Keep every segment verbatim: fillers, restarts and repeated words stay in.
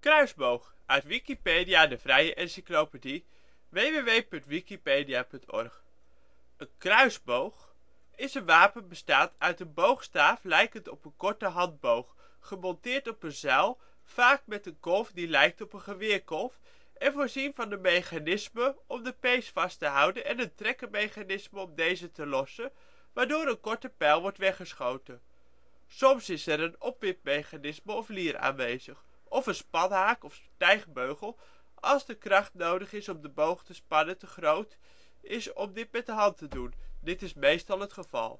Kruisboog, uit Wikipedia, de vrije encyclopedie. w w w punt wikipedia punt org. Een kruisboog is een wapen bestaand uit een boogstaaf lijkend op een korte handboog, gemonteerd op een zuil, vaak met een kolf die lijkt op een geweerkolf, en voorzien van een mechanisme om de pees vast te houden en een trekkermechanisme om deze te lossen, waardoor een korte pijl wordt weggeschoten. Soms is er een opwindmechanisme of lier aanwezig, of een spanhaak of stijgbeugel als de kracht nodig is om de boog te spannen te groot is om dit met de hand te doen. Dit is meestal het geval.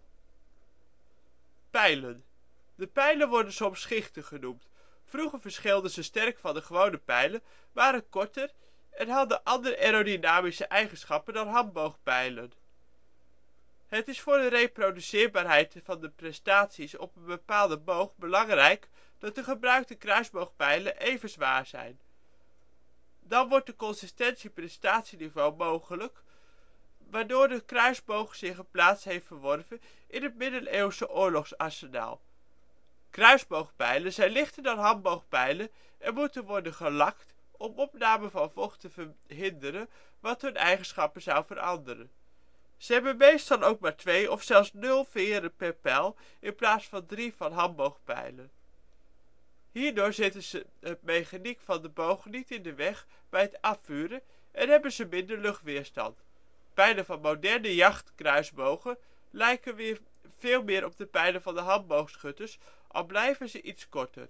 Pijlen. De pijlen worden soms schichten genoemd. Vroeger verschilden ze sterk van de gewone pijlen, waren korter en hadden andere aerodynamische eigenschappen dan handboogpijlen. Het is voor de reproduceerbaarheid van de prestaties op een bepaalde boog belangrijk dat de gebruikte kruisboogpijlen even zwaar zijn. Dan wordt de consistentie-prestatieniveau mogelijk, waardoor de kruisboog zich een plaats heeft verworven in het middeleeuwse oorlogsarsenaal. Kruisboogpijlen zijn lichter dan handboogpijlen en moeten worden gelakt om opname van vocht te verhinderen wat hun eigenschappen zou veranderen. Ze hebben meestal ook maar twee of zelfs nul veren per pijl in plaats van drie van handboogpijlen. Hierdoor zitten ze het mechaniek van de boog niet in de weg bij het afvuren en hebben ze minder luchtweerstand. Pijlen van moderne jachtkruisbogen lijken weer veel meer op de pijlen van de handboogschutters, al blijven ze iets korter.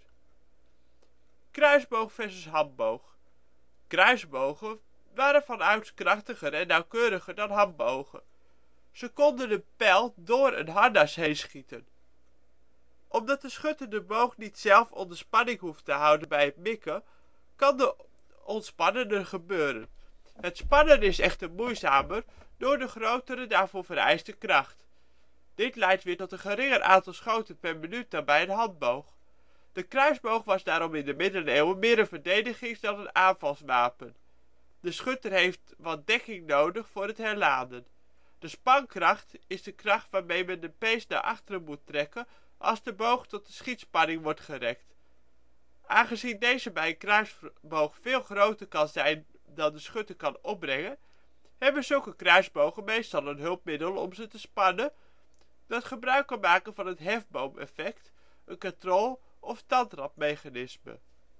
Kruisboog versus handboog. Kruisbogen waren vanouds krachtiger en nauwkeuriger dan handbogen. Ze konden de pijl door een harnas heen schieten. Omdat de schutter de boog niet zelf onder spanning hoeft te houden bij het mikken, kan de ontspannen gebeuren. Het spannen is echter moeizamer door de grotere daarvoor vereiste kracht. Dit leidt weer tot een geringer aantal schoten per minuut dan bij een handboog. De kruisboog was daarom in de middeleeuwen meer een verdedigings- dan een aanvalswapen. De schutter heeft wat dekking nodig voor het herladen. De spankracht is de kracht waarmee men de pees naar achteren moet trekken als de boog tot de schietspanning wordt gerekt. Aangezien deze bij een kruisboog veel groter kan zijn dan de schutter kan opbrengen, hebben zulke kruisbogen meestal een hulpmiddel om ze te spannen, dat gebruik kan maken van het hefboom-effect, een katrol of tandrapmechanisme.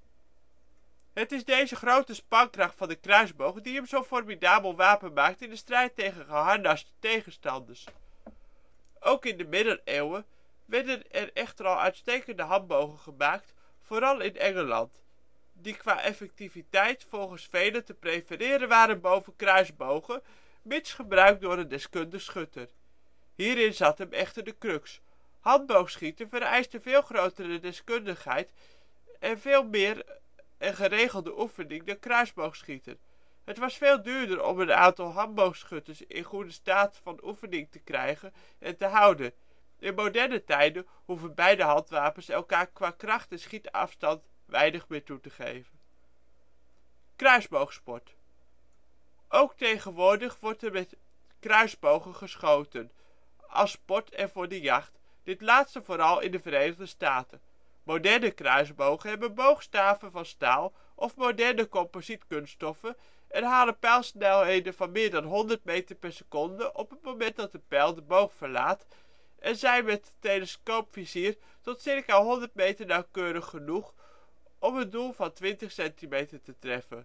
Het is deze grote spankracht van de kruisboog die hem zo'n formidabel wapen maakt in de strijd tegen geharnaste tegenstanders. Ook in de middeleeuwen werden er echter al uitstekende handbogen gemaakt, vooral in Engeland, die qua effectiviteit volgens velen te prefereren waren boven kruisbogen, mits gebruikt door een deskundig schutter. Hierin zat hem echter de crux. Handboogschieten vereist een veel grotere deskundigheid en veel meer en geregelde oefening dan kruisboogschieten. Het was veel duurder om een aantal handboogschutters in goede staat van oefening te krijgen en te houden. In moderne tijden hoeven beide handwapens elkaar qua kracht en schietafstand weinig meer toe te geven. Kruisboogsport. Ook tegenwoordig wordt er met kruisbogen geschoten, als sport en voor de jacht, dit laatste vooral in de Verenigde Staten. Moderne kruisbogen hebben boogstaven van staal of moderne composietkunststoffen en halen pijlsnelheden van meer dan honderd meter per seconde op het moment dat de pijl de boog verlaat en zijn met telescoopvizier tot circa honderd meter nauwkeurig genoeg om een doel van twintig centimeter te treffen.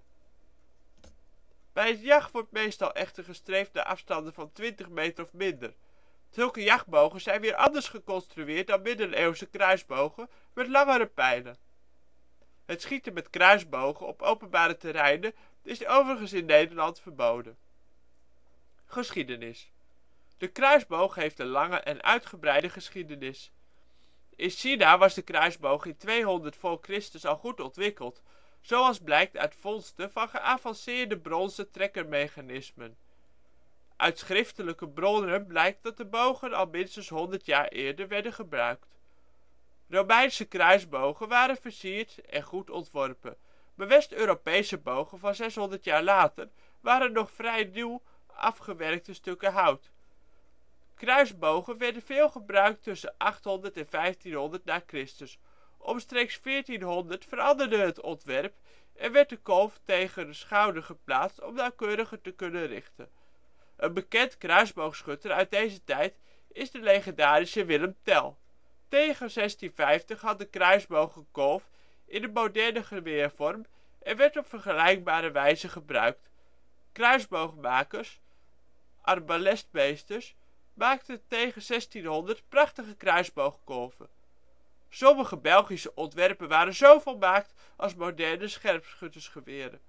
Bij het jacht wordt meestal echter gestreefd naar afstanden van twintig meter of minder. Zulke jachtbogen zijn weer anders geconstrueerd dan middeleeuwse kruisbogen met langere pijlen. Het schieten met kruisbogen op openbare terreinen is overigens in Nederland verboden. Geschiedenis. De kruisboog heeft een lange en uitgebreide geschiedenis. In China was de kruisboog in tweehonderd voor Christus al goed ontwikkeld, zoals blijkt uit vondsten van geavanceerde bronzen trekkermechanismen. Uit schriftelijke bronnen blijkt dat de bogen al minstens honderd jaar eerder werden gebruikt. Romeinse kruisbogen waren versierd en goed ontworpen, maar West-Europese bogen van zeshonderd jaar later waren nog vrij nieuw afgewerkte stukken hout. Kruisbogen werden veel gebruikt tussen achthonderd en vijftienhonderd na Christus. Omstreeks veertienhonderd veranderde het ontwerp en werd de kolf tegen de schouder geplaatst om nauwkeuriger te kunnen richten. Een bekend kruisboogschutter uit deze tijd is de legendarische Willem Tell. Tegen zestien vijftig had de kruisboog een kolf in een moderne geweervorm en werd op vergelijkbare wijze gebruikt. Kruisboogmakers, arbalestmeesters, maakten tegen zestienhonderd prachtige kruisboogkolven. Sommige Belgische ontwerpen waren zo volmaakt als moderne scherpschuttersgeweren.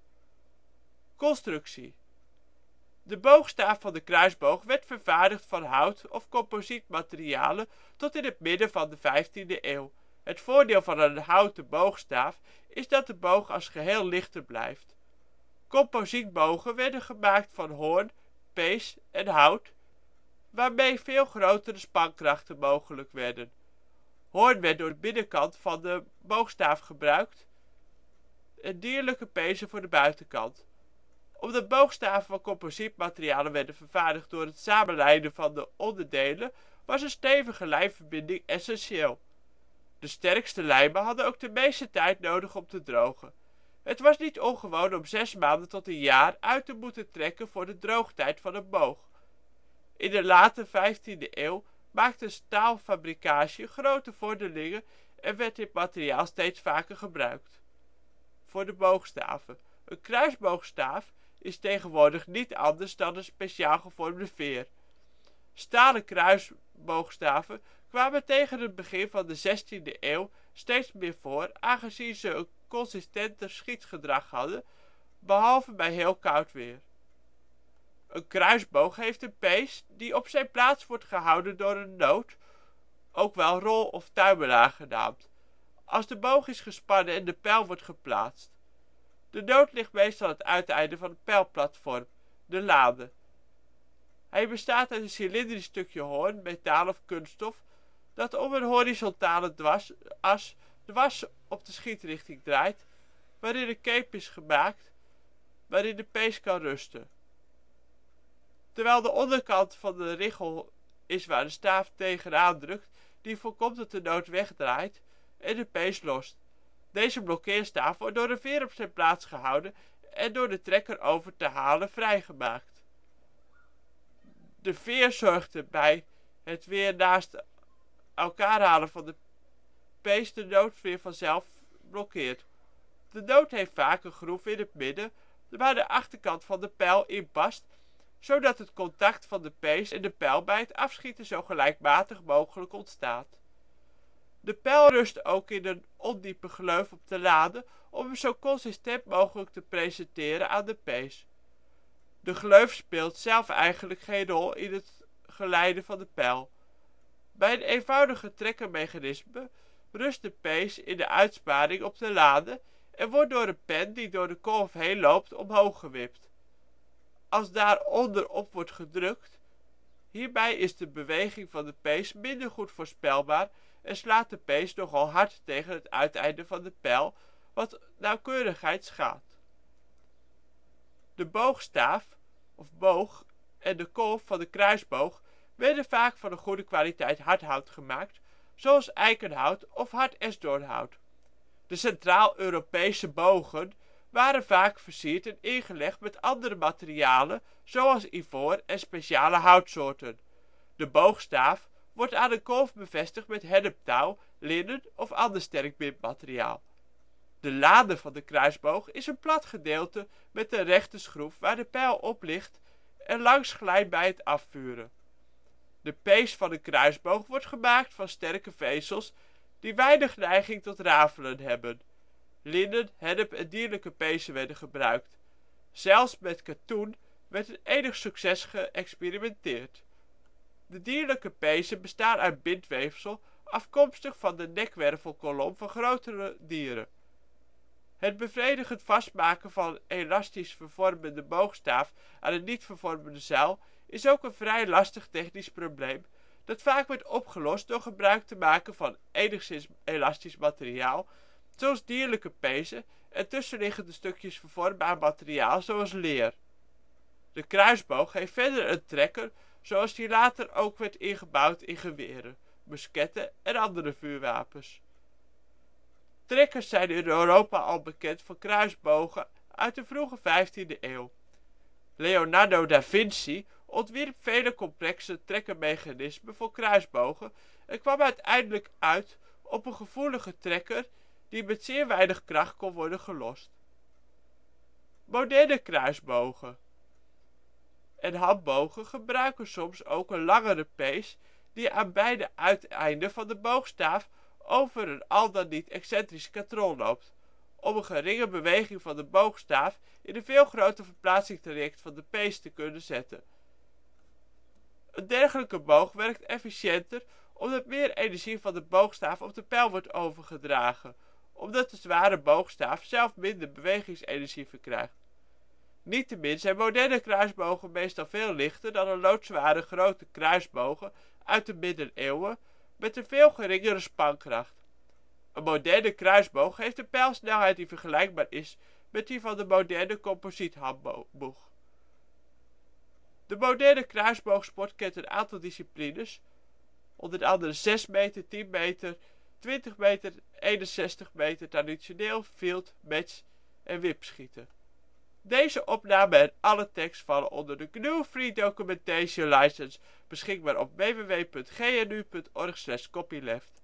Constructie. De boogstaaf van de kruisboog werd vervaardigd van hout of composietmaterialen tot in het midden van de vijftiende eeuw. Het voordeel van een houten boogstaaf is dat de boog als geheel lichter blijft. Composietbogen werden gemaakt van hoorn, pees en hout, waarmee veel grotere spankrachten mogelijk werden. Hoorn werd door de binnenkant van de boogstaaf gebruikt en dierlijke pezen voor de buitenkant. Omdat boogstaven van composietmaterialen werden vervaardigd door het samenlijmen van de onderdelen, was een stevige lijmverbinding essentieel. De sterkste lijmen hadden ook de meeste tijd nodig om te drogen. Het was niet ongewoon om zes maanden tot een jaar uit te moeten trekken voor de droogtijd van een boog. In de late vijftiende eeuw maakte staalfabricage grote vorderingen en werd dit materiaal steeds vaker gebruikt. Voor de boogstaven. Een kruisboogstaaf is tegenwoordig niet anders dan een speciaal gevormde veer. Stalen kruisboogstaven kwamen tegen het begin van de zestiende eeuw steeds meer voor, aangezien ze een consistenter schietgedrag hadden, behalve bij heel koud weer. Een kruisboog heeft een pees die op zijn plaats wordt gehouden door een noot, ook wel rol of tuimelaar genaamd, als de boog is gespannen en de pijl wordt geplaatst. De noot ligt meestal aan het uiteinde van het pijlplatform, de lade. Hij bestaat uit een cilindrisch stukje hoorn, metaal of kunststof, dat om een horizontale dwarsas dwars op de schietrichting draait, waarin een keep is gemaakt, waarin de pees kan rusten. Terwijl de onderkant van de richel is waar de staaf tegenaan drukt, die voorkomt dat de noot wegdraait en de pees lost. Deze blokkeerstaaf wordt door een veer op zijn plaats gehouden en door de trekker over te halen vrijgemaakt. De veer zorgt erbij het weer naast elkaar halen van de pees de noot weer vanzelf blokkeert. De noot heeft vaak een groef in het midden, waar de achterkant van de pijl in past, zodat het contact van de pees en de pijl bij het afschieten zo gelijkmatig mogelijk ontstaat. De pijl rust ook in een ondiepe gleuf op de lade om hem zo consistent mogelijk te presenteren aan de pees. De gleuf speelt zelf eigenlijk geen rol in het geleiden van de pijl. Bij een eenvoudige trekkermechanisme rust de pees in de uitsparing op de lade en wordt door een pen die door de kolf heen loopt omhoog gewipt. Als daaronder op wordt gedrukt, hierbij is de beweging van de pees minder goed voorspelbaar en slaat de pees nogal hard tegen het uiteinde van de pijl, wat nauwkeurigheid schaadt. De boogstaaf of boog en de kolf van de kruisboog werden vaak van een goede kwaliteit hardhout gemaakt, zoals eikenhout of hard esdoornhout. De Centraal-Europese bogen waren vaak versierd en ingelegd met andere materialen, zoals ivoor en speciale houtsoorten. De boogstaaf wordt aan een kolf bevestigd met henneptouw, linnen of ander sterk bindmateriaal. De lade van de kruisboog is een plat gedeelte met een rechte schroef waar de pijl op ligt en langs glijdt bij het afvuren. De pees van een kruisboog wordt gemaakt van sterke vezels die weinig neiging tot rafelen hebben. Linnen, hennep en dierlijke pezen werden gebruikt. Zelfs met katoen werd met enig succes geëxperimenteerd. De dierlijke pezen bestaan uit bindweefsel afkomstig van de nekwervelkolom van grotere dieren. Het bevredigend vastmaken van een elastisch vervormende boogstaaf aan een niet vervormende zuil is ook een vrij lastig technisch probleem, dat vaak werd opgelost door gebruik te maken van enigszins elastisch materiaal, zoals dierlijke pezen, en tussenliggende stukjes vervormbaar materiaal zoals leer. De kruisboog heeft verder een trekker, zoals die later ook werd ingebouwd in geweren, musketten en andere vuurwapens. Trekkers zijn in Europa al bekend van kruisbogen uit de vroege vijftiende eeuw. Leonardo da Vinci ontwierp vele complexe trekkermechanismen voor kruisbogen en kwam uiteindelijk uit op een gevoelige trekker die met zeer weinig kracht kon worden gelost. Moderne kruisbogen en handbogen gebruiken soms ook een langere pees die aan beide uiteinden van de boogstaaf over een al dan niet excentrisch katrol loopt, om een geringe beweging van de boogstaaf in een veel groter verplaatsingstraject van de pees te kunnen zetten. Een dergelijke boog werkt efficiënter omdat meer energie van de boogstaaf op de pijl wordt overgedragen, omdat de zware boogstaaf zelf minder bewegingsenergie verkrijgt. Niettemin zijn moderne kruisbogen meestal veel lichter dan een loodzware grote kruisbogen uit de middeleeuwen met een veel geringere spankracht. Een moderne kruisboog heeft een pijlsnelheid die vergelijkbaar is met die van de moderne composiethandboog. De moderne kruisboogsport kent een aantal disciplines, onder andere zes meter, tien meter, twintig meter, eenenzestig meter traditioneel, field, match en wipschieten. Deze opname en alle tekst vallen onder de G N U Free Documentation License, beschikbaar op w w w punt g n u punt org slash copyleft.